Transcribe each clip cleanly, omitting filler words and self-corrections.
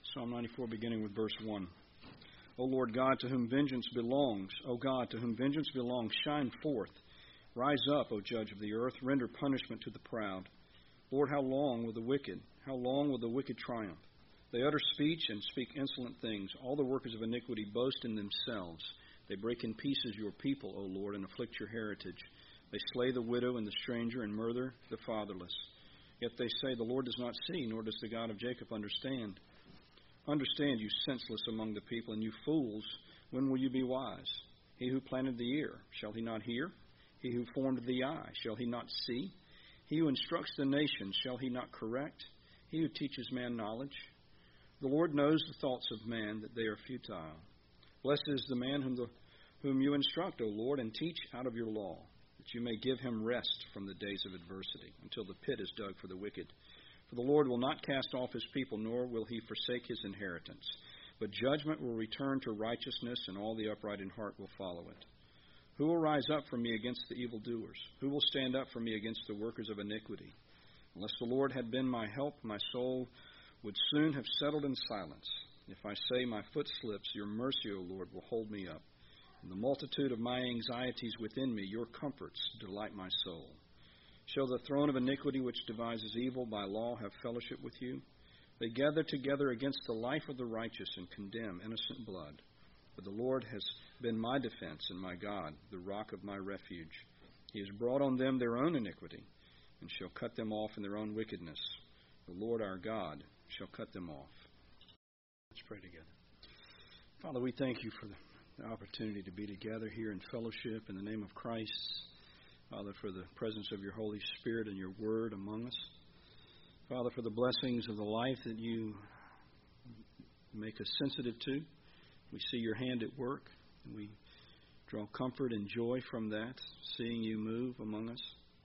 Psalm 94, beginning with verse 1. O Lord God, to whom vengeance belongs, O God, to whom vengeance belongs, shine forth. Rise up, O Judge of the earth, render punishment to the proud. Lord, how long will the wicked triumph? They utter speech and speak insolent things. All the workers of iniquity boast in themselves. They break in pieces your people, O Lord, and afflict your heritage. They slay the widow and the stranger and murder the fatherless. Yet they say, the Lord does not see, nor does the God of Jacob understand. Understand, you senseless among the people, and you fools, when will you be wise? He who planted the ear, shall he not hear? He who formed the eye, shall he not see? He who instructs the nations, shall he not correct? He who teaches man knowledge? The Lord knows the thoughts of man, that they are futile. Blessed is the man whom you instruct, O Lord, and teach out of your law, that you may give him rest from the days of adversity, until the pit is dug for the wicked. For the Lord will not cast off his people, nor will he forsake his inheritance. But judgment will return to righteousness, and all the upright in heart will follow it. Who will rise up for me against the evildoers? Who will stand up for me against the workers of iniquity? Unless the Lord had been my help, my soul would soon have settled in silence. If I say my foot slips, your mercy, O Lord, will hold me up. In the multitude of my anxieties within me, your comforts delight my soul. Shall the throne of iniquity which devises evil by law have fellowship with you? They gather together against the life of the righteous and condemn innocent blood. But the Lord has been my defense and my God, the rock of my refuge. He has brought on them their own iniquity, and shall cut them off in their own wickedness. The Lord our God shall cut them off. Let's pray together. Father, we thank you for the opportunity to be together here in fellowship in the name of Christ. Father, for the presence of your Holy Spirit and your word among us. Father, for the blessings of the life that you make us sensitive to. We see your hand at work, and we draw comfort and joy from that, seeing you move among us.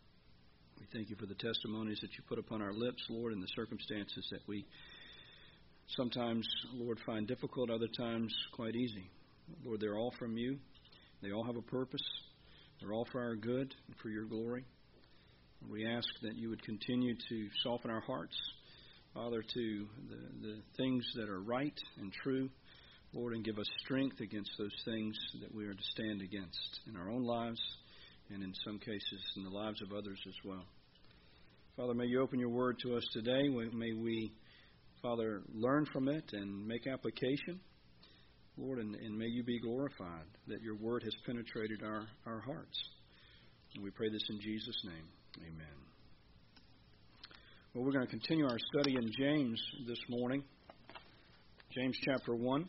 We thank you for the testimonies that you put upon our lips, Lord, and the circumstances that we sometimes, Lord, find difficult, other times quite easy. Lord, they're all from you. They all have a purpose. They're all for our good and for your glory. We ask that you would continue to soften our hearts, Father, to the things that are right and true, Lord, and give us strength against those things that we are to stand against in our own lives and in some cases in the lives of others as well. Father, may you open your word to us today. May we, Father, learn from it and make application. Lord, and may you be glorified that your word has penetrated our hearts. And we pray this in Jesus' name. Amen. Well, we're going to continue our study in James this morning. James chapter 1.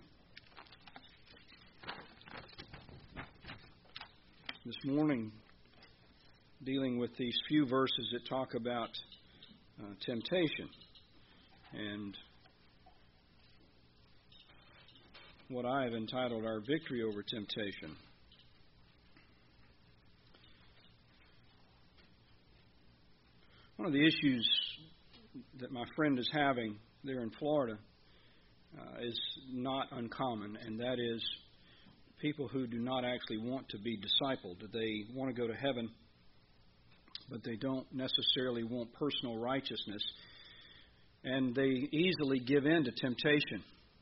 This morning, dealing with these few verses that talk about temptation and what I have entitled Our Victory Over Temptation. One of the issues that my friend is having there in Florida is not uncommon, and that is people who do not actually want to be discipled. They want to go to heaven, but they don't necessarily want personal righteousness, and they easily give in to temptation.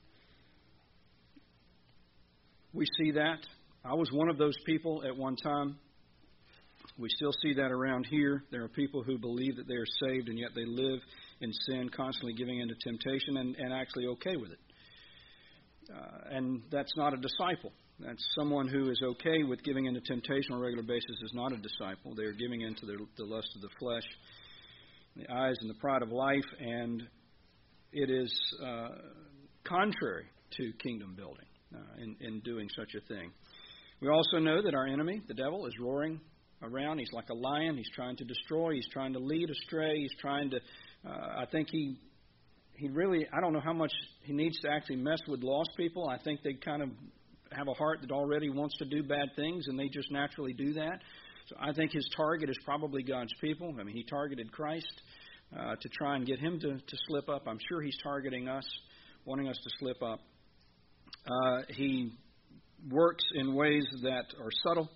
We see that. I was one of those people at one time. We still see that around here. There are people who believe that they are saved, and yet they live in sin, constantly giving in to temptation and actually okay with it. And that's not a disciple. That's someone who is okay with giving in to temptation on a regular basis is not a disciple. They are giving in to the lust of the flesh, the eyes, and the pride of life, and it is contrary to kingdom building. In doing such a thing. We also know that our enemy, the devil, is roaring around. He's like a lion. He's trying to destroy. He's trying to lead astray. He's trying to, I think he really, I don't know how much he needs to actually mess with lost people. I think they kind of have a heart that already wants to do bad things, and they just naturally do that. So I think his target is probably God's people. I mean, he targeted Christ to try and get him to slip up. I'm sure he's targeting us, wanting us to slip up. He works in ways that are subtle,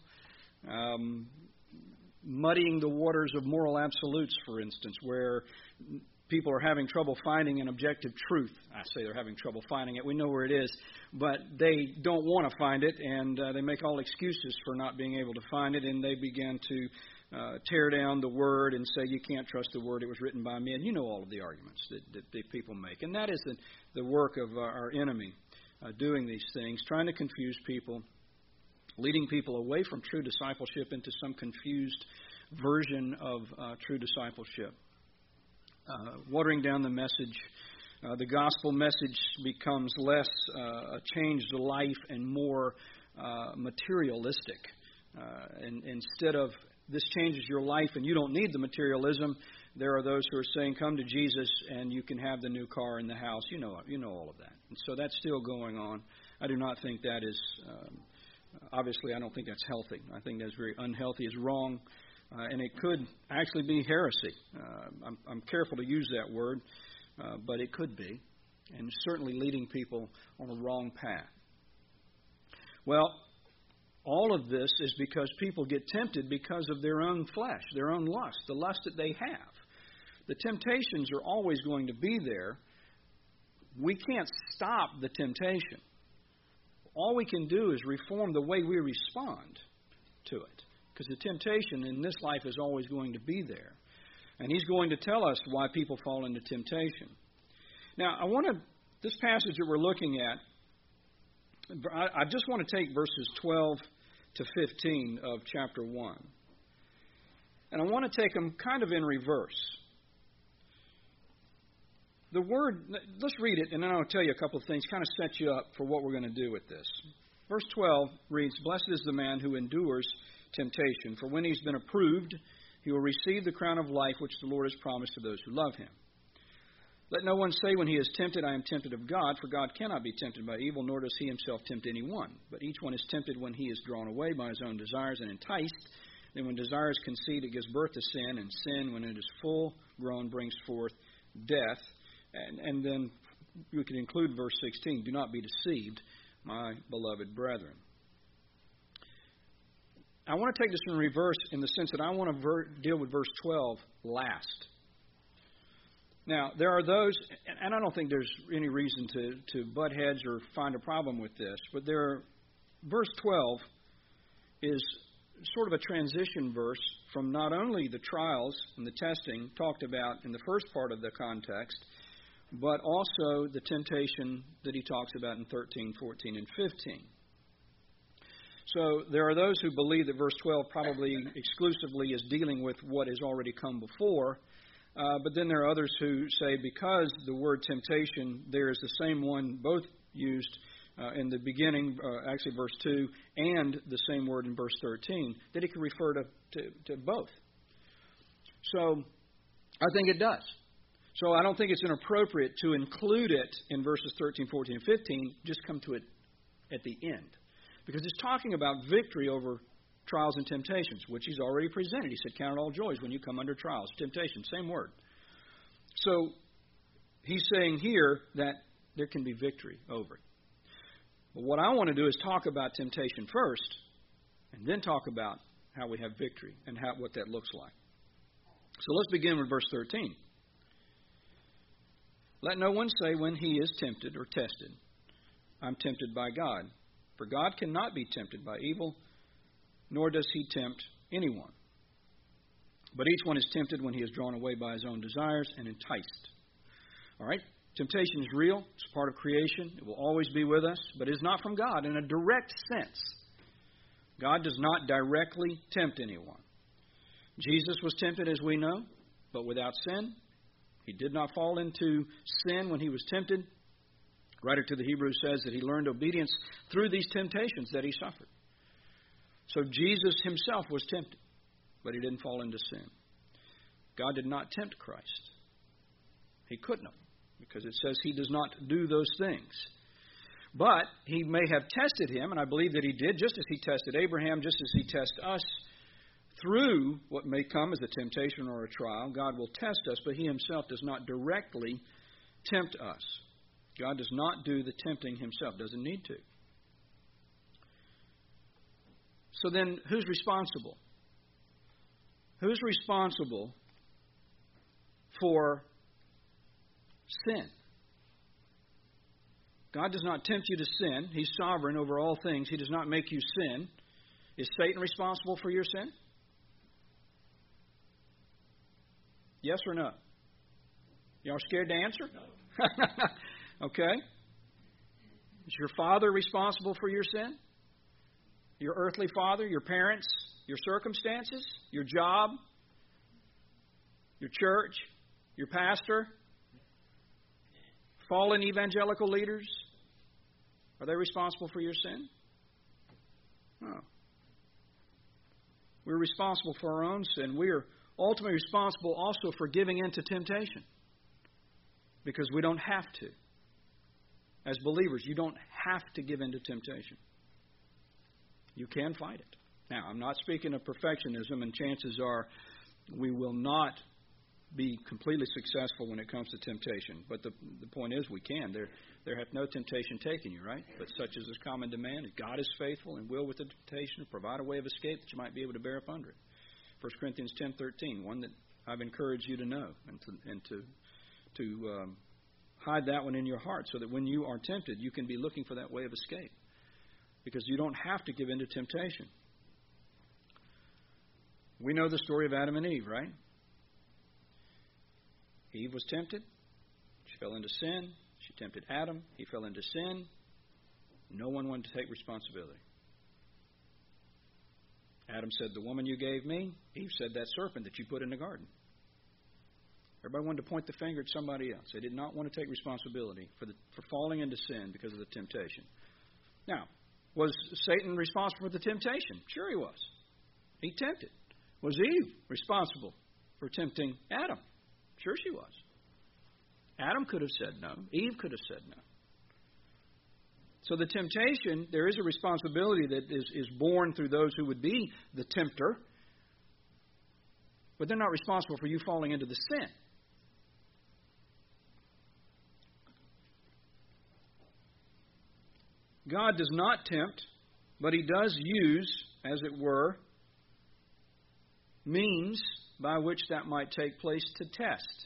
muddying the waters of moral absolutes, for instance, where people are having trouble finding an objective truth. I say they're having trouble finding it. We know where it is, but they don't want to find it, and they make all excuses for not being able to find it, and they begin to tear down the Word and say you can't trust the Word. It was written by men. You know all of the arguments that people make, and that is the work of our enemy doing these things, trying to confuse people, leading people away from true discipleship into some confused version of true discipleship. Watering down the message. The gospel message becomes less a changed life and more materialistic. And instead of this changes your life and you don't need the materialism, there are those who are saying, come to Jesus and you can have the new car and the house. You know all of that. And so that's still going on. I do not think that is, obviously I don't think that's healthy. I think that's very unhealthy, it's wrong. And it could actually be heresy. I'm careful to use that word, but it could be, and certainly leading people on a wrong path. Well, all of this is because people get tempted because of their own flesh, their own lust, the lust that they have. The temptations are always going to be there. We can't stop the temptation. All we can do is reform the way we respond to it. Because the temptation in this life is always going to be there. And he's going to tell us why people fall into temptation. Now, this passage that we're looking at, I just want to take verses 12 to 15 of chapter 1. And I want to take them kind of in reverse. The word, let's read it, and then I'll tell you a couple of things, kind of set you up for what we're going to do with this. Verse 12 reads, "Blessed is the man who endures temptation, for when he's been approved, he will receive the crown of life which the Lord has promised to those who love him. Let no one say when he is tempted, I am tempted of God, for God cannot be tempted by evil, nor does he himself tempt anyone. But each one is tempted when he is drawn away by his own desires and enticed. Then when desire is conceived, it gives birth to sin, and sin, when it is full grown, brings forth death." And then we can include verse 16, "Do not be deceived, my beloved brethren." I want to take this in reverse in the sense that I want to deal with verse 12 last. Now, there are those, and I don't think there's any reason to butt heads or find a problem with this, but verse 12 is sort of a transition verse from not only the trials and the testing talked about in the first part of the context, but also the temptation that he talks about in 13, 14, and 15. So there are those who believe that verse 12 probably exclusively is dealing with what has already come before. But then there are others who say because the word temptation there is the same one both used in the beginning, actually verse 2, and the same word in verse 13, that it can refer to both. So I think it does. So I don't think it's inappropriate to include it in verses 13, 14, and 15, just come to it at the end. Because it's talking about victory over trials and temptations, which he's already presented. He said, "Count it all joys when you come under trials." Temptation, same word. So he's saying here that there can be victory over it. But what I want to do is talk about temptation first, and then talk about how we have victory and what that looks like. So let's begin with verse 13. "Let no one say when he is tempted or tested, I'm tempted by God. For God cannot be tempted by evil, nor does he tempt anyone. But each one is tempted when he is drawn away by his own desires and enticed." All right? Temptation is real. It's part of creation. It will always be with us, but it is not from God in a direct sense. God does not directly tempt anyone. Jesus was tempted, as we know, but without sin. He did not fall into sin when he was tempted. Writer to the Hebrews says that he learned obedience through these temptations that he suffered. So Jesus himself was tempted, but he didn't fall into sin. God did not tempt Christ. He couldn't have, because it says he does not do those things. But he may have tested him, and I believe that he did, just as he tested Abraham, just as he tests us through what may come as a temptation or a trial. God will test us, but he himself does not directly tempt us. God does not do the tempting himself, doesn't need to. So then, who's responsible? Who's responsible for sin. God does not tempt you to sin. He's sovereign over all things. He does not make you sin. Is Satan responsible for your sin? Yes or no? Y'all scared to answer? No. Okay. Is your father responsible for your sin? Your earthly father, your parents, your circumstances, your job, your church, your pastor, fallen evangelical leaders? Are they responsible for your sin? No. We're responsible for our own sin. We are ultimately responsible also for giving in to temptation, because we don't have to. As believers, you don't have to give in to temptation. You can fight it. Now, I'm not speaking of perfectionism, and chances are we will not be completely successful when it comes to temptation. But the point is, we can. There hath no temptation taken you, right? But such is his common demand. God is faithful and will with the temptation provide a way of escape that you might be able to bear up under it. 1 Corinthians 10:13, one that I've encouraged you to know and to hide that one in your heart, so that when you are tempted, you can be looking for that way of escape, because you don't have to give in to temptation. We know the story of Adam and Eve, right? Eve was tempted. She fell into sin. She tempted Adam. He fell into sin. No one wanted to take responsibility. Adam said, "The woman you gave me." Eve said, "That serpent that you put in the garden." Everybody wanted to point the finger at somebody else. They did not want to take responsibility for falling into sin because of the temptation. Now, was Satan responsible for the temptation? Sure he was. He tempted. Was Eve responsible for tempting Adam? Sure she was. Adam could have said no. Eve could have said no. So the temptation, there is a responsibility that is born through those who would be the tempter, but they're not responsible for you falling into the sin. God does not tempt, but He does use, as it were, means by which that might take place to test.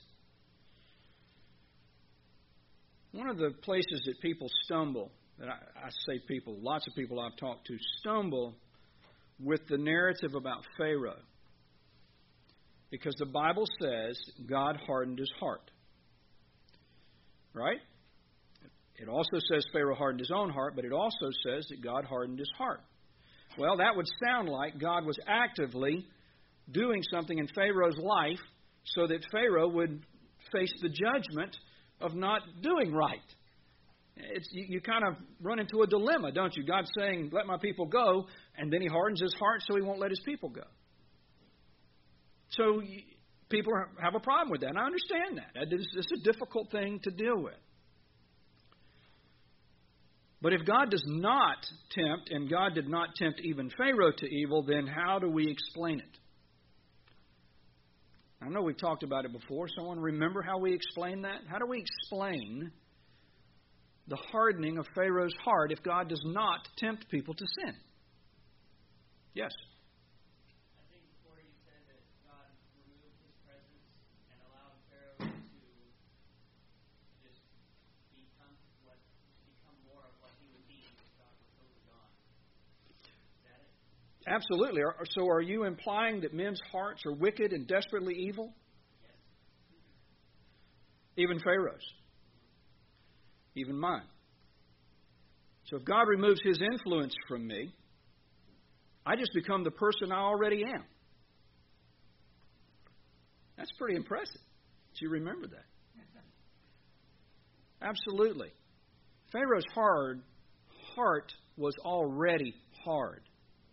One of the places that people stumble, that I say people, lots of people I've talked to stumble with the narrative about Pharaoh, because the Bible says God hardened his heart. Right? It also says Pharaoh hardened his own heart, but it also says that God hardened his heart. Well, that would sound like God was actively doing something in Pharaoh's life so that Pharaoh would face the judgment of not doing right. You kind of run into a dilemma, don't you? God's saying, "Let my people go," and then He hardens His heart so He won't let His people go. So people have a problem with that, and I understand that. This is a difficult thing to deal with. But if God does not tempt, and God did not tempt even Pharaoh to evil, then how do we explain it? I know we've talked about it before. Someone remember how we explain that? How do we explain the hardening of Pharaoh's heart if God does not tempt people to sin? Yes? I think before you said that God removed His presence and allowed Pharaoh to just become more of what he would be if God were totally gone. Is that it? Absolutely. So are you implying that men's hearts are wicked and desperately evil? Yes. Even Pharaoh's. Even mine. So if God removes His influence from me, I just become the person I already am. That's pretty impressive. Do you remember that? Absolutely. Pharaoh's heart was already hard.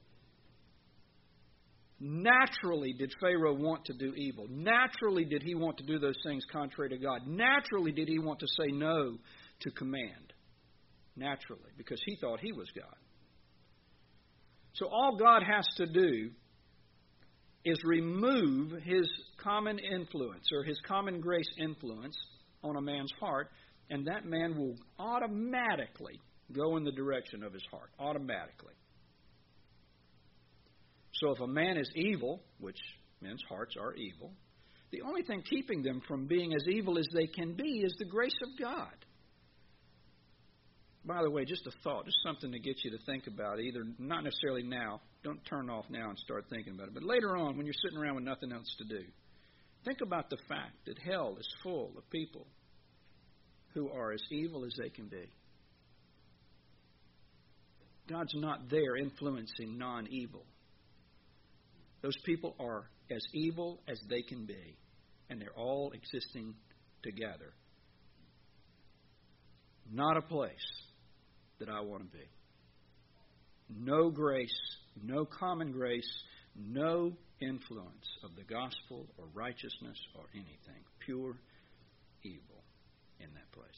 Naturally did Pharaoh want to do evil. Naturally did he want to do those things contrary to God. Naturally did he want to say no to command. Naturally, because he thought he was God. So all God has to do is remove His common influence or His common grace influence on a man's heart, and that man will automatically go in the direction of his heart. Automatically. So if a man is evil, which men's hearts are evil, The only thing keeping them from being as evil as they can be is the grace of God. By the way, just a thought, just something to get you to think about, either not necessarily now, don't turn off now and start thinking about it, but later on when you're sitting around with nothing else to do, think about the fact that hell is full of people who are as evil as they can be. God's not there influencing non-evil. Those people are as evil as they can be, and they're all existing together. Not a place that I want to be. No grace, no common grace, no influence of the gospel or righteousness or anything. Pure evil in that place.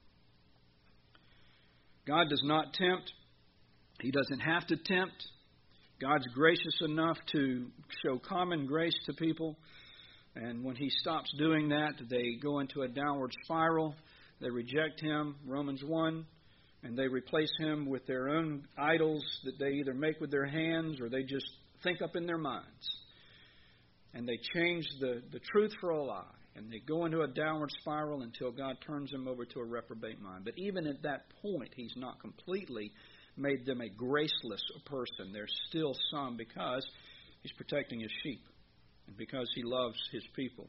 God does not tempt. He doesn't have to tempt. God's gracious enough to show common grace to people. And when He stops doing that, they go into a downward spiral. They reject Him, Romans 1, and they replace Him with their own idols that they either make with their hands or they just think up in their minds. And they change the truth for a lie. And they go into a downward spiral until God turns them over to a reprobate mind. But even at that point, He's not completely made them a graceless person. There's still some because He's protecting His sheep and because He loves His people.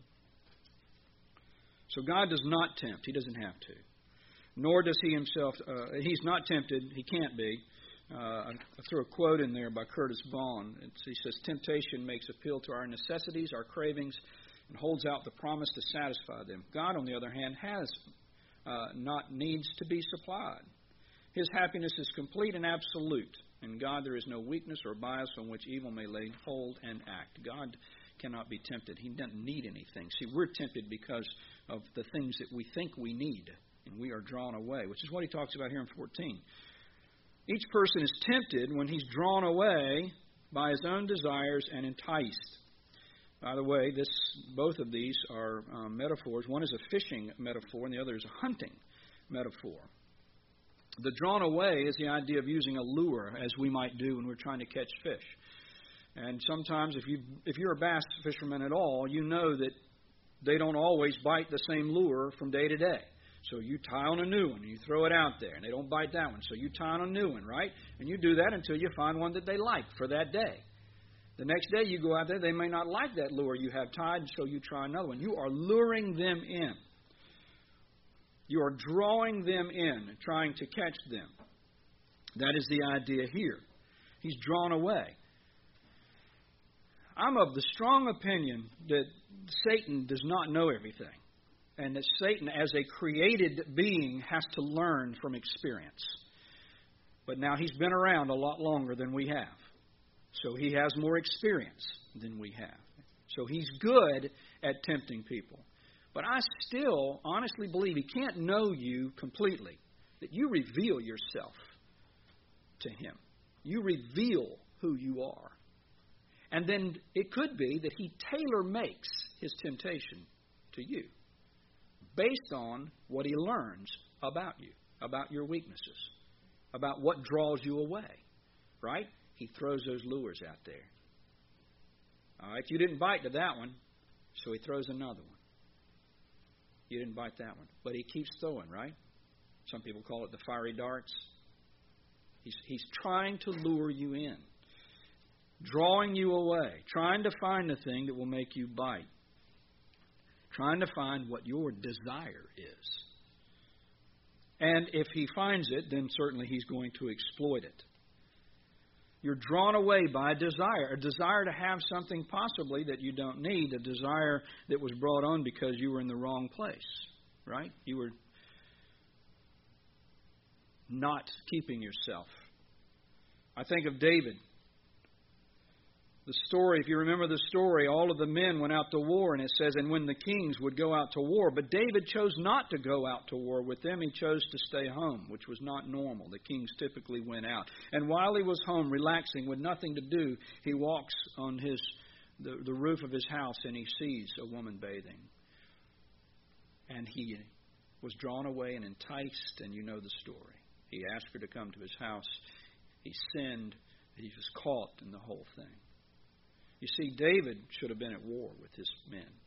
So God does not tempt. He doesn't have to. Nor does He Himself, He's not tempted. He can't be. I threw a quote in there by Curtis Vaughan. He says, temptation makes appeal to our necessities, our cravings, and holds out the promise to satisfy them. God, on the other hand, has not needs to be supplied. His happiness is complete and absolute. In God there is no weakness or bias on which evil may lay hold and act. God cannot be tempted. He doesn't need anything. See, we're tempted because of the things that we think we need, and we are drawn away, which is what he talks about here in 14. Each person is tempted when he's drawn away by his own desires and enticed. By the way, both of these are metaphors. One is a fishing metaphor, and the other is a hunting metaphor. The drawn away is the idea of using a lure, as we might do when we're trying to catch fish. And sometimes, if you're a bass fisherman at all, you know that they don't always bite the same lure from day to day. So you tie on a new one, and you throw it out there, and they don't bite that one. So you tie on a new one, right? And you do that until you find one that they like for that day. The next day you go out there, they may not like that lure you have tied, so you try another one. You are luring them in. You are drawing them in, trying to catch them. That is the idea here. He's drawn away. I'm of the strong opinion that Satan does not know everything, and that Satan, as a created being, has to learn from experience. But now he's been around a lot longer than we have, so he has more experience than we have. So he's good at tempting people. But I still honestly believe he can't know you completely, that you reveal yourself to him. You reveal who you are. And then it could be that he tailor-makes his temptation to you based on what he learns about you, about your weaknesses, about what draws you away, right? He throws those lures out there. All right, you didn't bite to that one, so he throws another one. You didn't bite that one. But he keeps throwing, right? Some people call it the fiery darts. He's trying to lure you in, drawing you away, trying to find the thing that will make you bite, trying to find what your desire is. And if he finds it, then certainly he's going to exploit it. You're drawn away by a desire to have something possibly that you don't need, a desire that was brought on because you were in the wrong place, right? You were not keeping yourself. I think of David. The story, if you remember the story, all of the men went out to war, and it says, and when the kings would go out to war, but David chose not to go out to war with them. He chose to stay home, which was not normal. The kings typically went out. And while he was home, relaxing, with nothing to do, he walks on the roof of his house, and he sees a woman bathing. And he was drawn away and enticed, and you know the story. He asked her to come to his house. He sinned. He was caught in the whole thing. You see, David should have been at war with his men.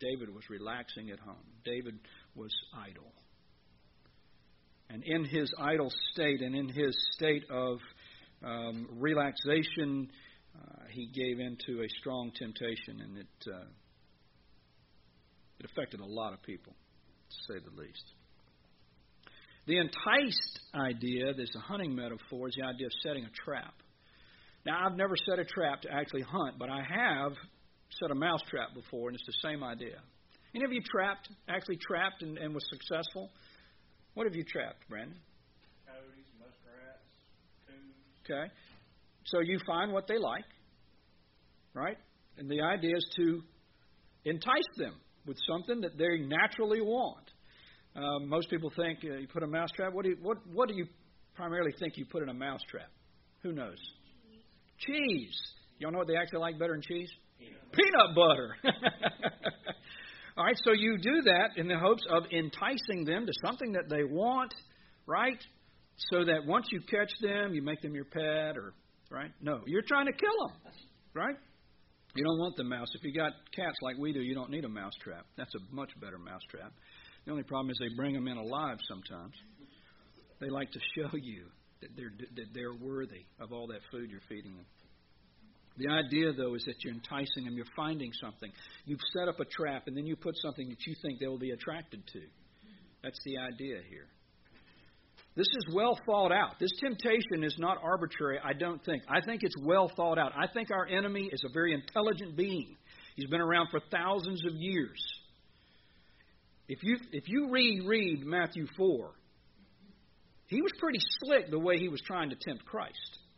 David was relaxing at home. David was idle. And in his idle state and in his state of relaxation, he gave in to a strong temptation, and it affected a lot of people, to say the least. The enticed idea, there's a hunting metaphor, is the idea of setting a trap. Now, I've never set a trap to actually hunt, but I have set a mouse trap before, and it's the same idea. Any of you actually trapped and was successful? What have you trapped, Brandon? Coyotes, muskrats, coons. Okay. So you find what they like, right? And the idea is to entice them with something that they naturally want. Most people think you put a mouse trap. What do you primarily think you put in a mouse trap? Who knows? Cheese. Y'all know what they actually like better than cheese? Peanut butter. All right, so you do that in the hopes of enticing them to something that they want, right? So that once you catch them, you make them your pet, or right? No, you're trying to kill them, right? You don't want the mouse. If you got cats like we do, you don't need a mouse trap. That's a much better mouse trap. The only problem is they bring them in alive sometimes. They like to show you that they're worthy of all that food you're feeding them. The idea, though, is that you're enticing them. You're finding something. You've set up a trap, and then you put something that you think they will be attracted to. That's the idea here. This is well thought out. This temptation is not arbitrary, I don't think. I think it's well thought out. I think our enemy is a very intelligent being. He's been around for thousands of years. If you read Matthew 4, he was pretty slick the way he was trying to tempt Christ.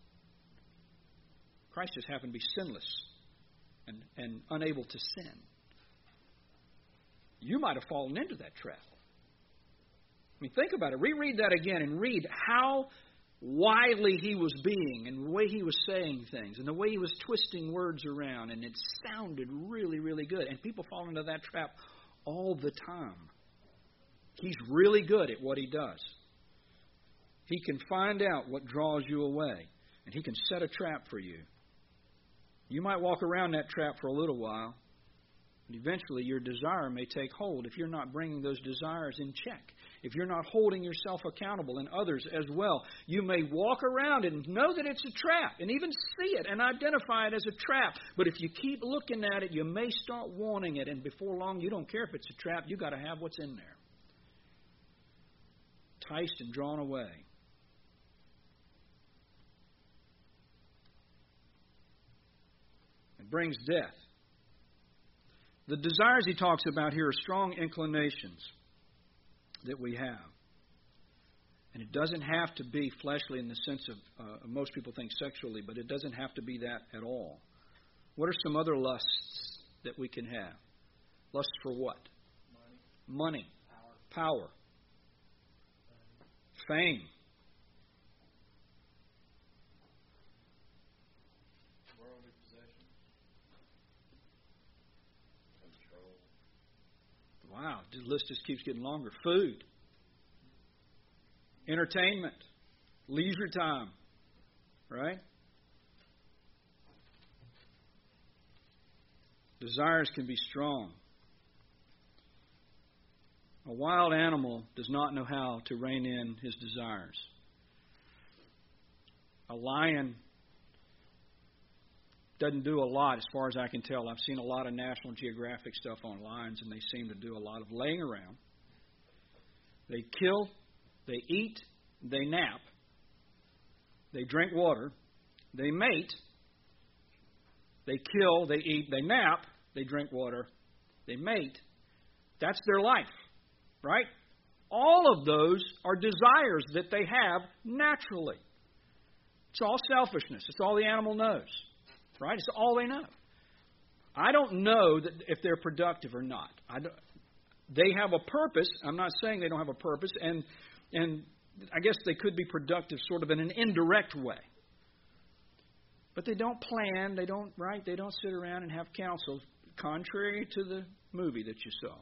Christ just happened to be sinless and unable to sin. You might have fallen into that trap. I mean, think about it. Reread that again and read how wily he was being and the way he was saying things and the way he was twisting words around, and it sounded really, really good. And people fall into that trap all the time. He's really good at what he does. He can find out what draws you away, and he can set a trap for you. You might walk around that trap for a little while, but eventually your desire may take hold if you're not bringing those desires in check. If you're not holding yourself accountable and others as well, you may walk around and know that it's a trap and even see it and identify it as a trap. But if you keep looking at it, you may start wanting it, and before long you don't care if it's a trap. You've got to have what's in there. Enticed and drawn away. It brings death. The desires he talks about here are strong inclinations that we have. And it doesn't have to be fleshly in the sense of, most people think sexually, but it doesn't have to be that at all. What are some other lusts that we can have? Lusts for what? Money. Power. Fame. Worldly possessions. Control. Wow, the list just keeps getting longer. Food. Entertainment. Leisure time. Right? Desires can be strong. A wild animal does not know how to rein in his desires. A lion doesn't do a lot as far as I can tell. I've seen a lot of National Geographic stuff on lions, and they seem to do a lot of laying around. They kill, they eat, they nap, they drink water, they mate, they kill, they eat, they nap, they drink water, they mate. That's their life. Right? All of those are desires that they have naturally. It's all selfishness. It's all the animal knows. Right? It's all they know. I don't know that if they're productive or not. They have a purpose. I'm not saying they don't have a purpose. And I guess they could be productive sort of in an indirect way. But they don't plan. They don't sit around and have counsel, contrary to the movie that you saw.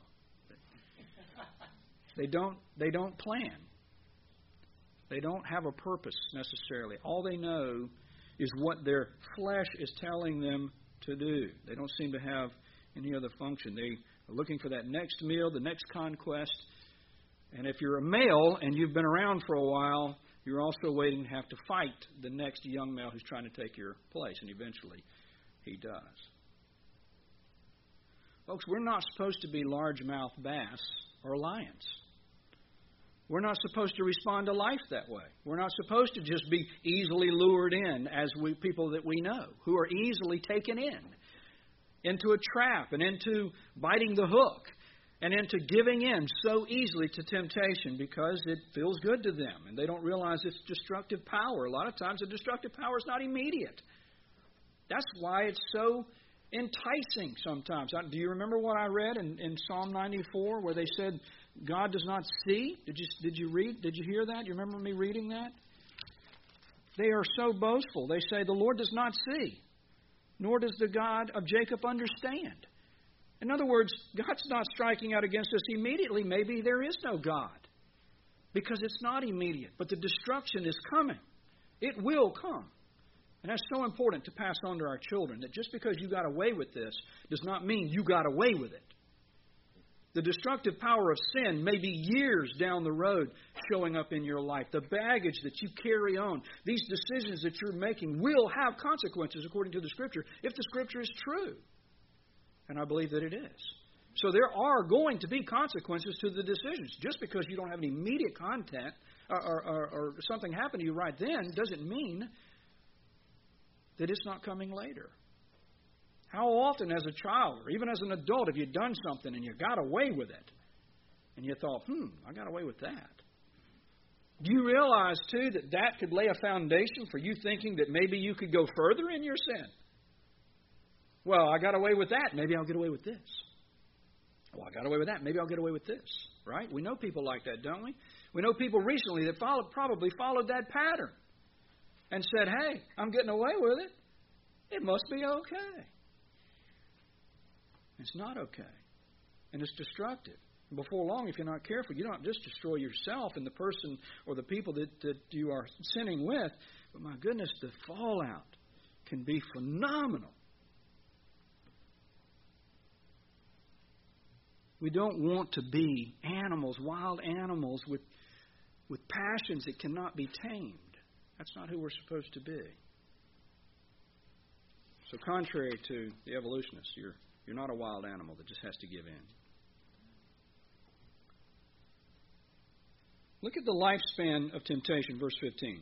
They don't plan. They don't have a purpose necessarily. All they know is what their flesh is telling them to do. They don't seem to have any other function. They looking for that next meal, the next conquest. And if you're a male and you've been around for a while, you're also waiting to have to fight the next young male who's trying to take your place, and eventually he does. Folks, we're not supposed to be largemouth bass or lions. We're not supposed to respond to life that way. We're not supposed to just be easily lured in as people that we know, who are easily taken into a trap and into biting the hook and into giving in so easily to temptation because it feels good to them and they don't realize its destructive power. A lot of times the destructive power is not immediate. That's why it's so enticing sometimes. Do you remember what I read in Psalm 94 where they said God does not see? Did you read? Did you hear that? Do you remember me reading that? They are so boastful. They say the Lord does not see, nor does the God of Jacob understand. In other words, God's not striking out against us immediately. Maybe there is no God because it's not immediate. But the destruction is coming. It will come. And that's so important to pass on to our children, that just because you got away with this does not mean you got away with it. The destructive power of sin may be years down the road showing up in your life. The baggage that you carry on, these decisions that you're making will have consequences according to the Scripture, if the Scripture is true. And I believe that it is. So there are going to be consequences to the decisions. Just because you don't have an immediate content or something happen to you right then doesn't mean that it's not coming later. How often as a child or even as an adult have you done something and you got away with it? And you thought, I got away with that. Do you realize, too, that could lay a foundation for you thinking that maybe you could go further in your sin? Well, I got away with that. Maybe I'll get away with this. Well, I got away with that. Maybe I'll get away with this. Right? We know people like that, don't we? We know people recently that probably followed that pattern and said, hey, I'm getting away with it. It must be okay. It's not okay. And it's destructive. And before long, if you're not careful, you don't just destroy yourself and the person or the people that you are sinning with, but my goodness, the fallout can be phenomenal. We don't want to be animals, wild animals with passions that cannot be tamed. That's not who we're supposed to be. So contrary to the evolutionists, you're not a wild animal that just has to give in. Look at the lifespan of temptation, verse 15.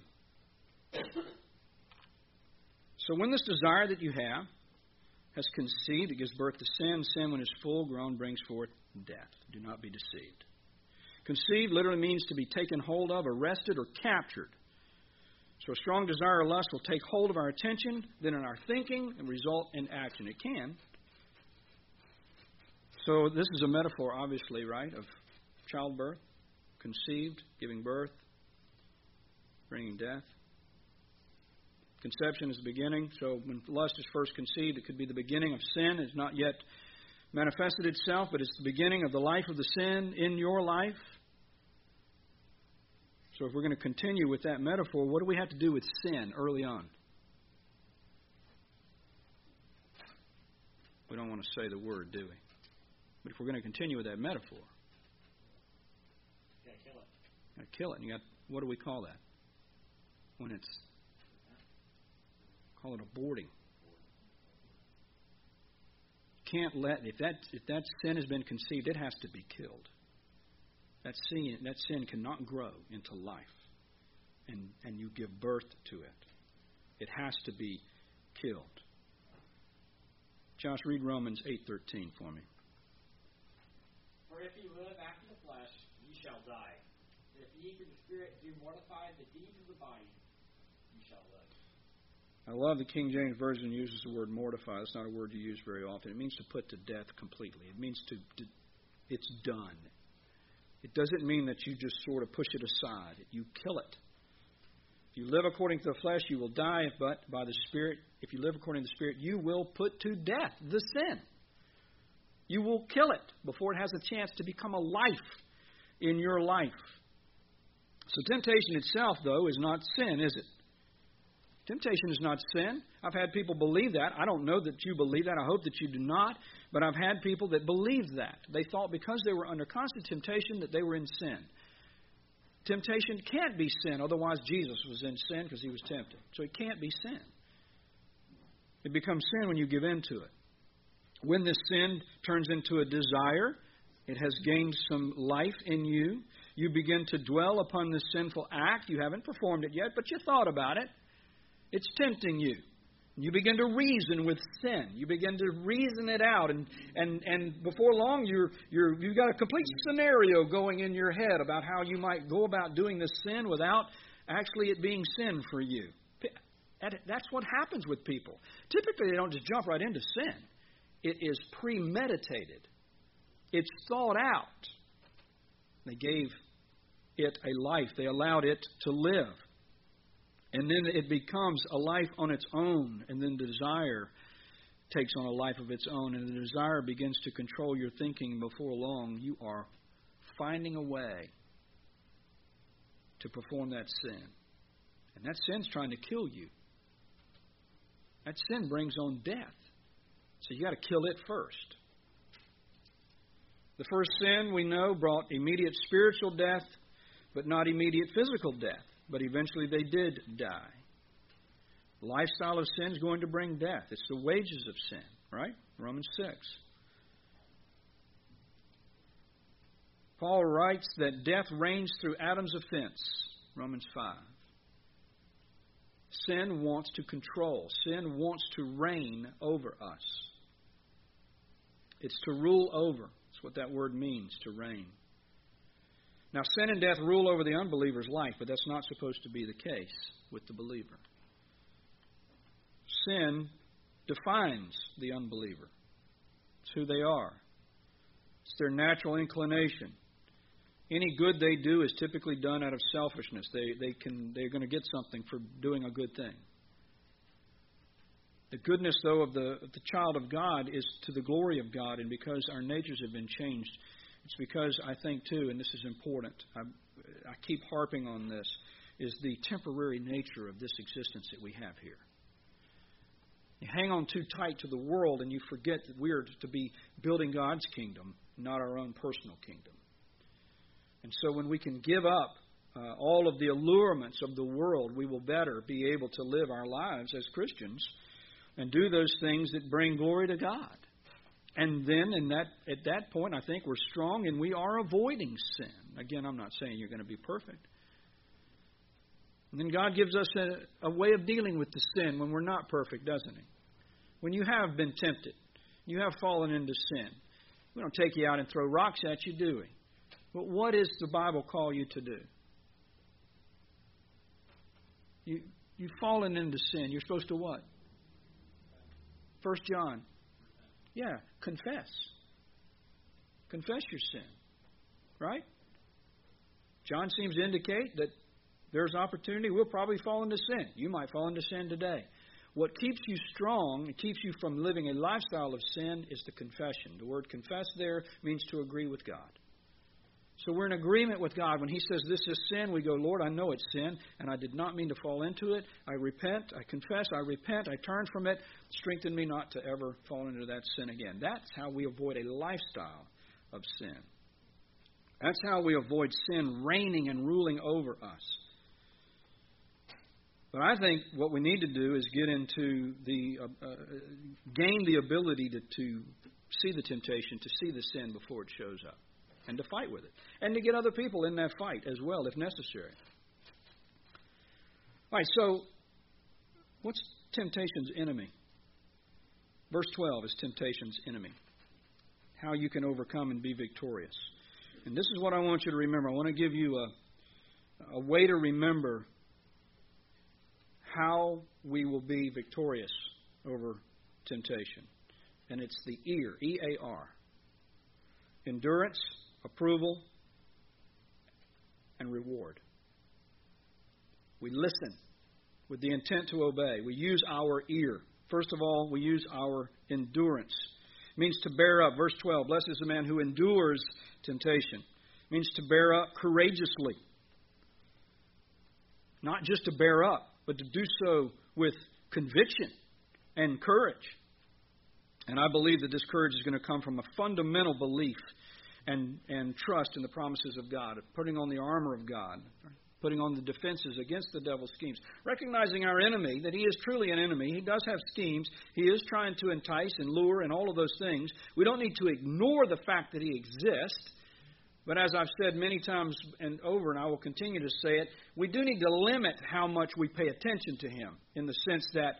So when this desire that you have has conceived, it gives birth to sin. Sin, when it's full grown, brings forth death. Do not be deceived. Conceived literally means to be taken hold of, arrested, or captured. So a strong desire or lust will take hold of our attention, then in our thinking, and result in action. It can. So this is a metaphor, obviously, right, of childbirth, conceived, giving birth, bringing death. Conception is the beginning. So when lust is first conceived, it could be the beginning of sin. It's not yet manifested itself, but it's the beginning of the life of the sin in your life. So if we're going to continue with that metaphor, what do we have to do with sin early on? We don't want to say the word, do we? But if we're going to continue with that metaphor, you gotta kill it. You gotta kill it. And you got, what do we call that? When it's, call it aborting. Can't let, if that sin has been conceived, it has to be killed. That sin cannot grow into life, and you give birth to it. It has to be killed. Josh, read Romans 8:13 for me. For if ye live after the flesh, ye shall die. If ye through the Spirit do mortify the deeds of the body, ye shall live. I love the King James Version uses the word mortify. It's not a word you use very often. It means to put to death completely. It means it's done. It doesn't mean that you just sort of push it aside. You kill it. If you live according to the flesh, you will die, but by the Spirit, if you live according to the Spirit, you will put to death the sin. You will kill it before it has a chance to become a life in your life. So temptation itself, though, is not sin, is it? Temptation is not sin. I've had people believe that. I don't know that you believe that. I hope that you do not. But I've had people that believed that. They thought because they were under constant temptation that they were in sin. Temptation can't be sin. Otherwise, Jesus was in sin because He was tempted. So it can't be sin. It becomes sin when you give in to it. When this sin turns into a desire, it has gained some life in you. You begin to dwell upon this sinful act. You haven't performed it yet, but you thought about it. It's tempting you. You begin to reason with sin. You begin to reason it out, and before long, you've got a complete scenario going in your head about how you might go about doing this sin without actually it being sin for you. That's what happens with people. Typically, they don't just jump right into sin. It is premeditated. It's thought out. They gave it a life. They allowed it to live. And then it becomes a life on its own. And then desire takes on a life of its own. And the desire begins to control your thinking. And before long, you are finding a way to perform that sin. And that sin's trying to kill you. That sin brings on death. So you got to kill it first. The first sin, we know, brought immediate spiritual death, but not immediate physical death. But eventually they did die. The lifestyle of sin is going to bring death. It's the wages of sin, right? Romans 6. Paul writes that death reigns through Adam's offense, Romans 5. Sin wants to control. Sin wants to reign over us. It's to rule over. That's what that word means, to reign. Now, sin and death rule over the unbeliever's life, but that's not supposed to be the case with the believer. Sin defines the unbeliever. It's who they are. It's their natural inclination. Any good they do is typically done out of selfishness. They're going to get something for doing a good thing. The goodness, though, of the child of God is to the glory of God, and because our natures have been changed, it's because I think, too, and this is important, I keep harping on this, is the temporary nature of this existence that we have here. You hang on too tight to the world and you forget that we are to be building God's kingdom, not our own personal kingdom. And so when we can give up all of the allurements of the world, we will better be able to live our lives as Christians and do those things that bring glory to God. And then at that point, I think we're strong and we are avoiding sin. Again, I'm not saying you're going to be perfect. And then God gives us a way of dealing with the sin when we're not perfect, doesn't He? When you have been tempted, you have fallen into sin. We don't take you out and throw rocks at you, do we? But what does the Bible call you to do? You've fallen into sin. You're supposed to what? 1 John. Yeah, confess. Confess your sin. Right? John seems to indicate that there's opportunity. We'll probably fall into sin. You might fall into sin today. What keeps you strong and keeps you from living a lifestyle of sin is the confession. The word confess there means to agree with God. So we're in agreement with God. When He says this is sin, we go, Lord, I know it's sin, and I did not mean to fall into it. I repent, I confess, I repent, I turn from it. Strengthen me not to ever fall into that sin again. That's how we avoid a lifestyle of sin. That's how we avoid sin reigning and ruling over us. But I think what we need to do is get into gain the ability to see the temptation, to see the sin before it shows up, and to fight with it, and to get other people in that fight as well, if necessary. All right, so what's temptation's enemy? Verse 12 is temptation's enemy. How you can overcome and be victorious. And this is what I want you to remember. I want to give you a way to remember how we will be victorious over temptation. And it's the ear, E-A-R. Endurance, approval, and reward. We listen with the intent to obey. We use our ear. First of all, we use our endurance. It means to bear up. Verse 12, blessed is the man who endures temptation. It means to bear up courageously. Not just to bear up, but to do so with conviction and courage. And I believe that this courage is going to come from a fundamental belief and trust in the promises of God, putting on the armor of God, putting on the defenses against the devil's schemes, recognizing our enemy, that he is truly an enemy. He does have schemes. He is trying to entice and lure and all of those things. We don't need to ignore the fact that he exists. But as I've said many times and over, and I will continue to say it, we do need to limit how much we pay attention to him, in the sense that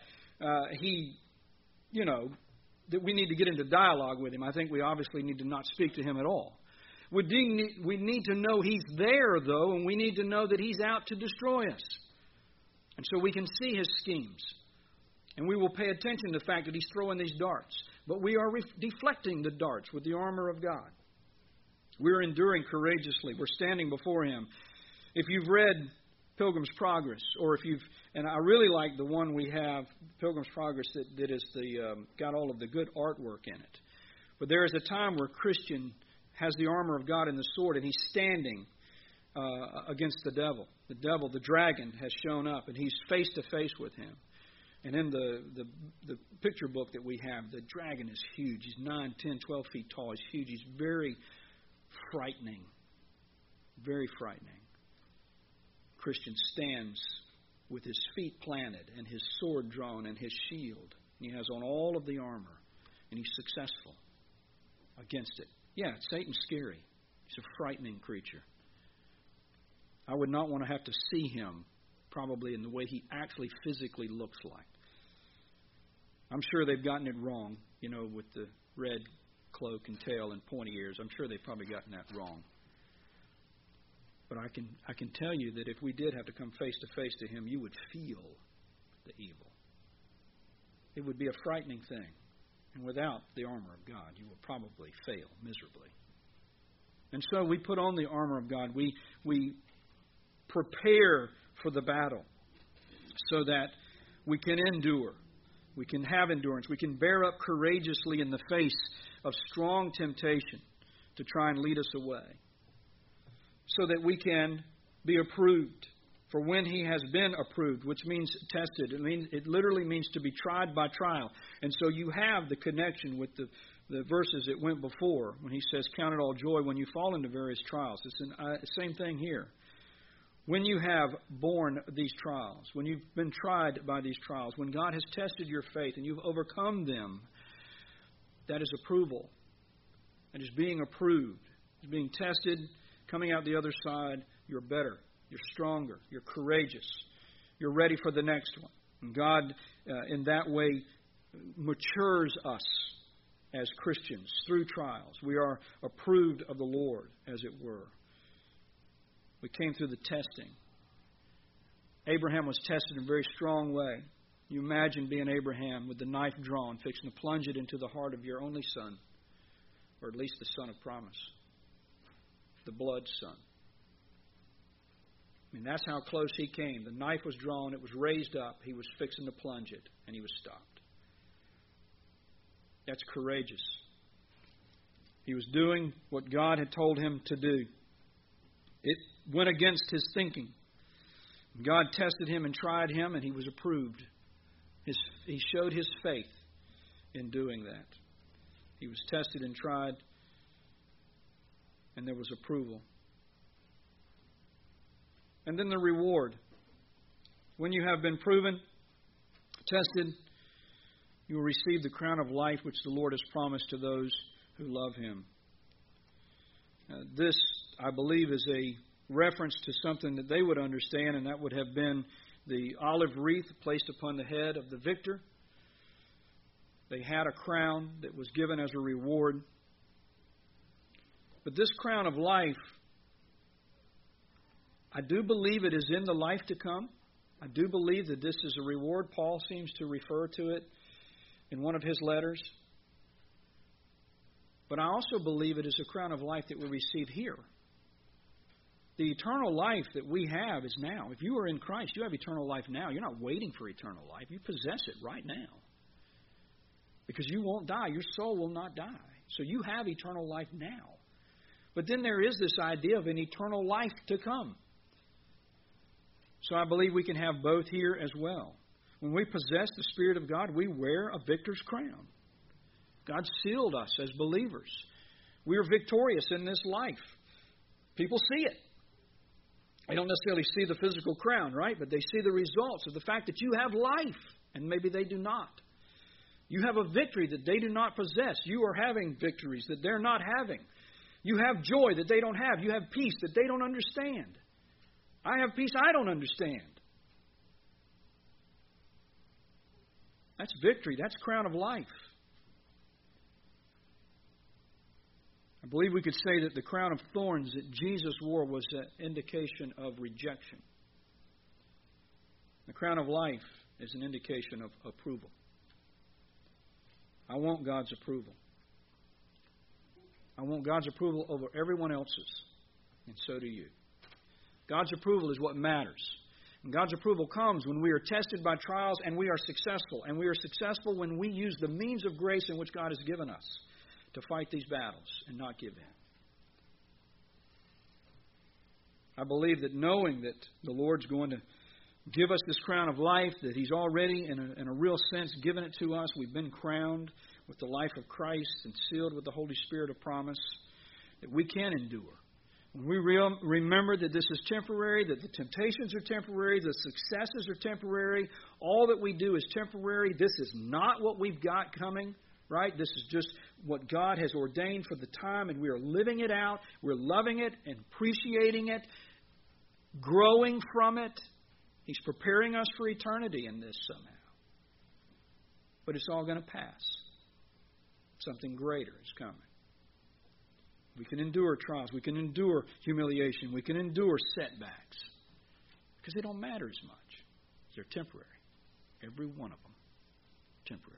that we need to get into dialogue with him. I think we obviously need to not speak to him at all. We need to know he's there, though, and we need to know that he's out to destroy us. And so we can see his schemes. And we will pay attention to the fact that he's throwing these darts. But we are deflecting the darts with the armor of God. We're enduring courageously. We're standing before him. If you've read Pilgrim's Progress, or if you've, and I really like the one we have, Pilgrim's Progress, that is got all of the good artwork in it. But there is a time where Christian has the armor of God and the sword, and he's standing against the devil. The dragon, has shown up, and he's face to face with him. And in the picture book that we have, the dragon is huge. He's 9, 10, 12 feet tall. He's huge. He's very frightening. Very frightening. Christian stands with his feet planted and his sword drawn and his shield. And he has on all of the armor. And he's successful against it. Yeah, Satan's scary. He's a frightening creature. I would not want to have to see him probably in the way he actually physically looks like. I'm sure they've gotten it wrong, with the red cloak and tail and pointy ears. I'm sure they've probably gotten that wrong. But I can tell you that if we did have to come face to face to him, you would feel the evil. It would be a frightening thing. And without the armor of God, you will probably fail miserably. And so we put on the armor of God. We prepare for the battle so that we can endure. We can have endurance. We can bear up courageously in the face of strong temptation to try and lead us away. So that we can be approved. For when he has been approved, which means tested, it literally means to be tried by trial. And so you have the connection with the verses that went before when he says, count it all joy when you fall into various trials. It's the same thing here. When you have borne these trials, when you've been tried by these trials, when God has tested your faith and you've overcome them, that is approval. That is being approved. It's being tested, coming out the other side, you're better. You're stronger. You're courageous. You're ready for the next one. And God, in that way, matures us as Christians through trials. We are approved of the Lord, as it were. We came through the testing. Abraham was tested in a very strong way. You imagine being Abraham with the knife drawn, fixing to plunge it into the heart of your only son, or at least the son of promise, the blood son. That's how close he came. The knife was drawn. It was raised up. He was fixing to plunge it, and he was stopped. That's courageous. He was doing what God had told him to do. It went against his thinking. God tested him and tried him, and he was approved. He showed his faith in doing that. He was tested and tried, and there was approval. And then the reward. When you have been proven, tested, you will receive the crown of life which the Lord has promised to those who love him. This, I believe, is a reference to something that they would understand, and that would have been the olive wreath placed upon the head of the victor. They had a crown that was given as a reward. But this crown of life, I do believe it is in the life to come. I do believe that this is a reward. Paul seems to refer to it in one of his letters. But I also believe it is a crown of life that we receive here. The eternal life that we have is now. If you are in Christ, you have eternal life now. You're not waiting for eternal life. You possess it right now. Because you won't die. Your soul will not die. So you have eternal life now. But then there is this idea of an eternal life to come. So I believe we can have both here as well. When we possess the Spirit of God, we wear a victor's crown. God sealed us as believers. We are victorious in this life. People see it. They don't necessarily see the physical crown, right? But they see the results of the fact that you have life, and maybe they do not. You have a victory that they do not possess. You are having victories that they're not having. You have joy that they don't have. You have peace that they don't understand. I have peace I don't understand. That's victory. That's crown of life. I believe we could say that the crown of thorns that Jesus wore was an indication of rejection. The crown of life is an indication of approval. I want God's approval. I want God's approval over everyone else's, and so do you. God's approval is what matters. And God's approval comes when we are tested by trials and we are successful. And we are successful when we use the means of grace in which God has given us to fight these battles and not give in. I believe that knowing that the Lord's going to give us this crown of life, that He's already, in a real sense, given it to us. We've been crowned with the life of Christ and sealed with the Holy Spirit of promise, that we can endure. When we remember that this is temporary, that the temptations are temporary, the successes are temporary, all that we do is temporary, this is not what we've got coming, right? This is just what God has ordained for the time, and we are living it out. We're loving it and appreciating it, growing from it. He's preparing us for eternity in this somehow. But it's all going to pass. Something greater is coming. We can endure trials. We can endure humiliation. We can endure setbacks. Because they don't matter as much. They're temporary. Every one of them. Temporary.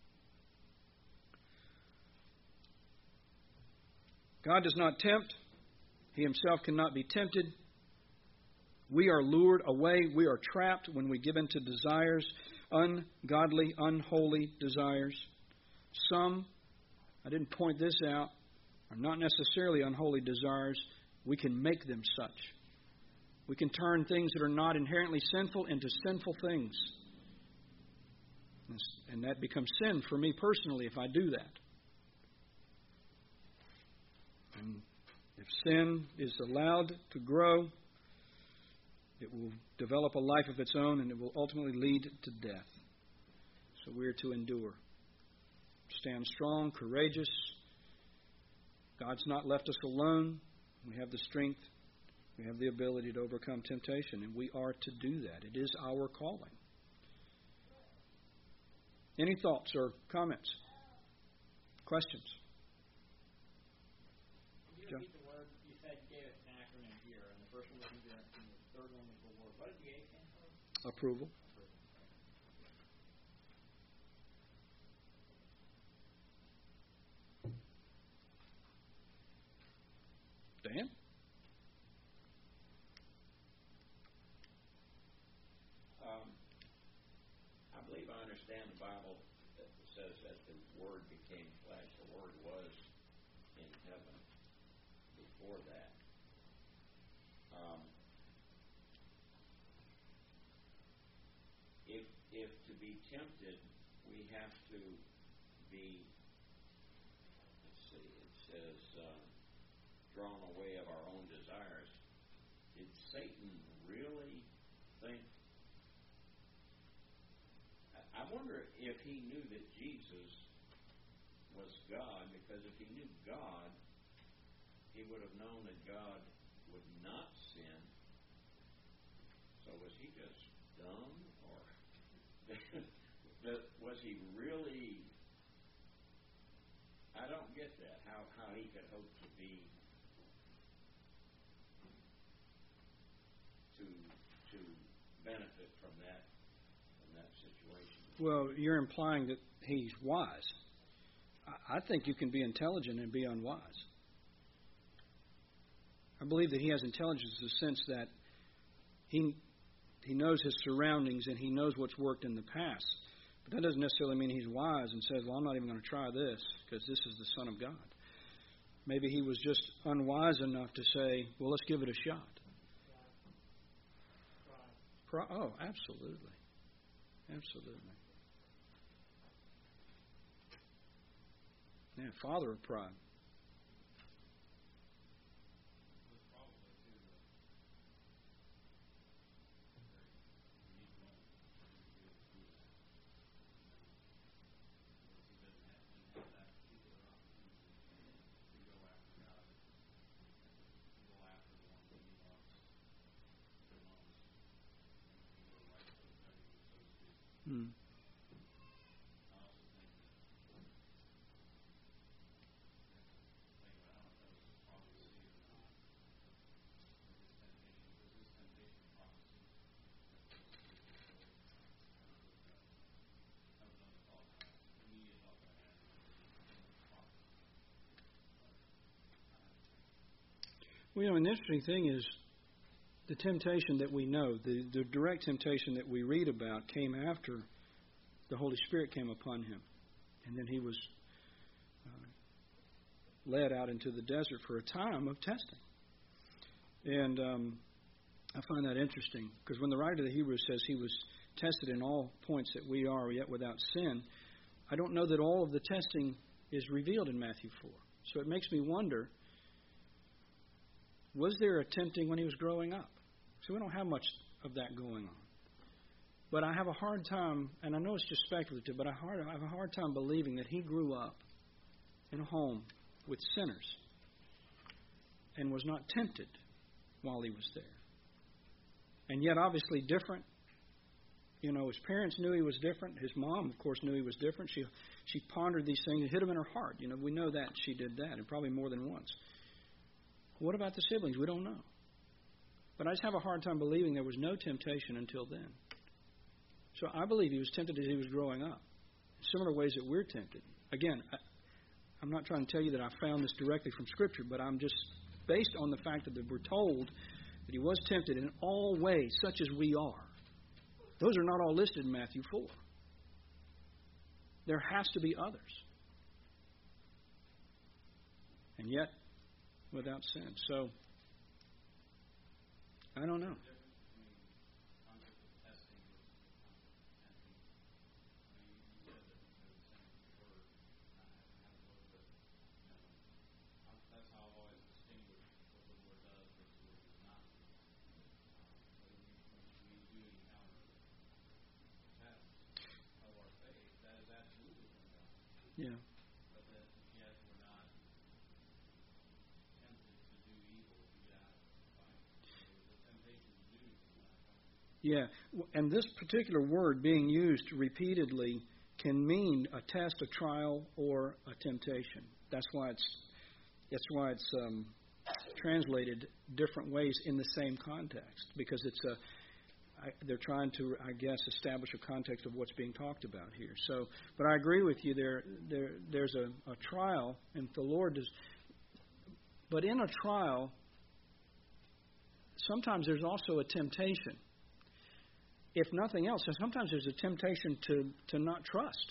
God does not tempt. He Himself cannot be tempted. We are lured away. We are trapped when we give in to desires, ungodly, unholy desires. Some, I didn't point this out, are not necessarily unholy desires. We can make them such. We can turn things that are not inherently sinful into sinful things. And that becomes sin for me personally if I do that. And if sin is allowed to grow, it will develop a life of its own, and it will ultimately lead to death. So we are to endure. Stand strong, courageous. God's not left us alone. We have the strength. We have the ability to overcome temptation, and we are to do that. It is our calling. Any thoughts or comments? Questions? Can you repeat the word? You said you gave it an acronym here, and the first one was endurance, and the third one was reward. What did the A stand for? Approval. Dan? I believe I understand the Bible that says that the Word became flesh. The Word was in heaven before that. If to be tempted, we have to be, let's see, it says, drawn away of our own desires. Did Satan really think? I wonder if he knew that Jesus was God, because if he knew God, he would have known that God would not sin. So was he just dumb, or was he really? I don't get that. How he could hope to be to benefit from that situation. Well, you're implying that he's wise. I think you can be intelligent and be unwise. I believe that he has intelligence in the sense that he knows his surroundings and he knows what's worked in the past. But that doesn't necessarily mean he's wise and says, well, I'm not even going to try this because this is the Son of God. Maybe he was just unwise enough to say, well, let's give it a shot. Oh, absolutely. Absolutely. Yeah, father of pride. Hmm. Well, an interesting thing is the temptation that we know, the direct temptation that we read about came after the Holy Spirit came upon him. And then he was led out into the desert for a time of testing. And I find that interesting because when the writer of the Hebrews says he was tested in all points that we are, yet without sin, I don't know that all of the testing is revealed in Matthew 4. So it makes me wonder, was there a tempting when he was growing up? So we don't have much of that going on. But I have a hard time, and I know it's just speculative, but I have a hard time believing that he grew up in a home with sinners and was not tempted while he was there. And yet obviously different. You know, his parents knew he was different. His mom, of course, knew he was different. She pondered these things and hid them in her heart. You know, we know that she did that, and probably more than once. What about the siblings? We don't know. But I just have a hard time believing there was no temptation until then. So I believe he was tempted as he was growing up. Similar ways that we're tempted. Again, I'm not trying to tell you that I found this directly from Scripture, but I'm just based on the fact that we're told that he was tempted in all ways, such as we are. Those are not all listed in Matthew 4. There has to be others. And yet, without sin. So, I don't know. Yeah. But that yet we're not tempted to do evil to get out of the fight. So the temptation to do is not coming. Yeah, and this particular word being used repeatedly can mean a test, a trial, or a temptation. That's why it's translated different ways in the same context, because they're trying to, I guess, establish a context of what's being talked about here. So, but I agree with you. There's a trial, and the Lord does. But in a trial, sometimes there's also a temptation. If nothing else, sometimes there's a temptation to not trust,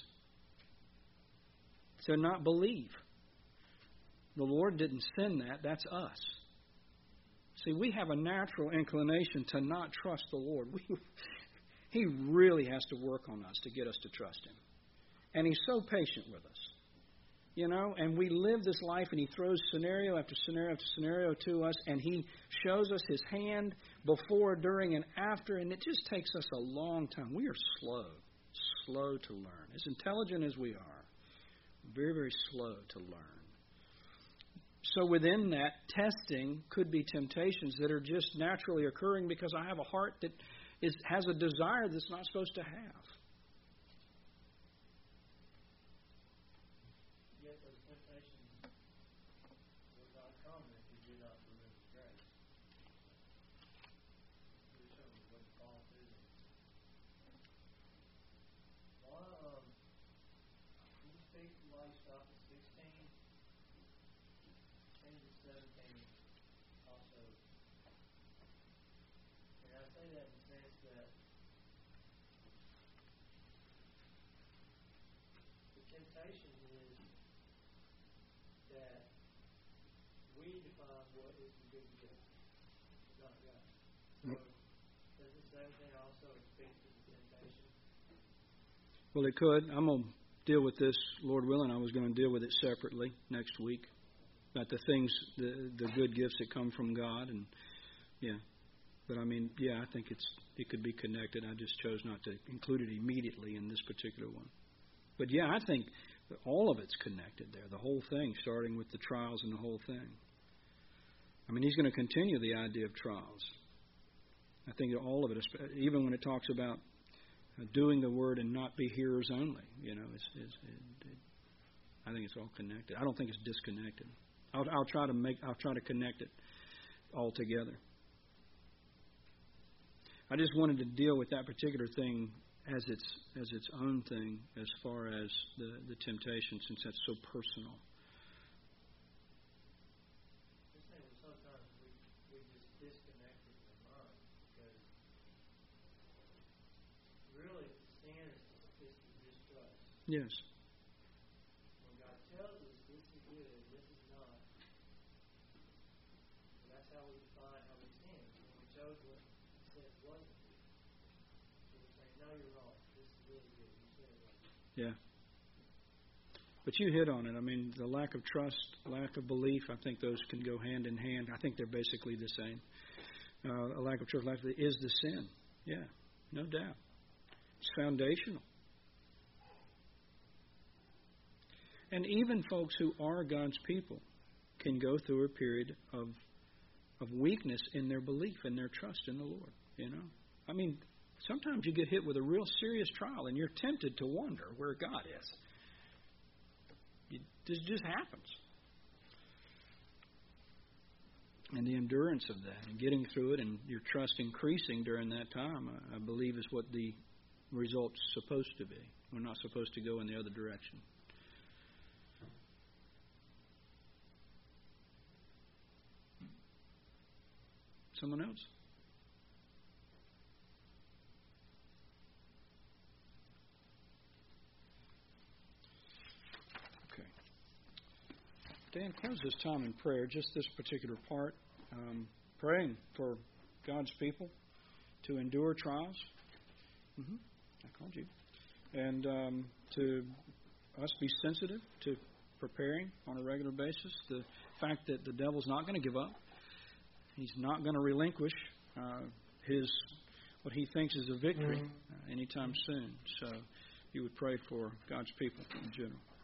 to not believe. The Lord didn't send that. That's us. See, we have a natural inclination to not trust the Lord. He really has to work on us to get us to trust Him. And He's so patient with us. You know, and we live this life and He throws scenario after scenario after scenario to us, and He shows us His hand before, during, and after, and it just takes us a long time. We are slow to learn. As intelligent as we are, very, very slow to learn. So within that, testing could be temptations that are just naturally occurring because I have a heart that has a desire that's not supposed to have. Yet those temptations would not come if you did not remove His grace. We certainly wouldn't fall through them. Well, can you speak to why you stopped at 16? Change at 17 also. And I say that in the sense that the temptation is that we define what is a good gift, not God. So, does it same thing also speak to the temptation? Well, it could. I'm going to deal with this, Lord willing. I was going to deal with it separately next week. About the things, the good gifts that come from God, and yeah. But I mean, yeah, I think it could be connected. I just chose not to include it immediately in this particular one. But yeah, I think that all of it's connected there. The whole thing, starting with the trials and the whole thing. I mean, he's going to continue the idea of trials. I think that all of it, even when it talks about doing the word and not be hearers only, I think it's all connected. I don't think it's disconnected. I'll try to connect it all together. I just wanted to deal with that particular thing as its own thing, as far as the temptation, since that's so personal. Sometimes we just disconnect it from mind, because really the sin is to distrust. Yes. When God tells us this is good and this is not, that's how we define how we sin. When we chose what He said wasn't good, so we're saying, no, you're wrong. This is really good. You said it right. Yeah. But you hit on it. I mean, the lack of trust, lack of belief, I think those can go hand in hand. I think they're basically the same. A lack of trust is the sin. Yeah, no doubt. It's foundational. And even folks who are God's people can go through a period of weakness in their belief and their trust in the Lord. I mean, sometimes you get hit with a real serious trial and you're tempted to wonder where God is. It just happens. And the endurance of that and getting through it and your trust increasing during that time, I believe, is what the result's supposed to be. We're not supposed to go in the other direction. Someone else? Dan, close this time in prayer, just this particular part, praying for God's people to endure trials. I called you. And to us be sensitive to preparing on a regular basis. The fact that the devil's not going to give up. He's not going to relinquish what he thinks is a victory anytime soon. So you would pray for God's people in general.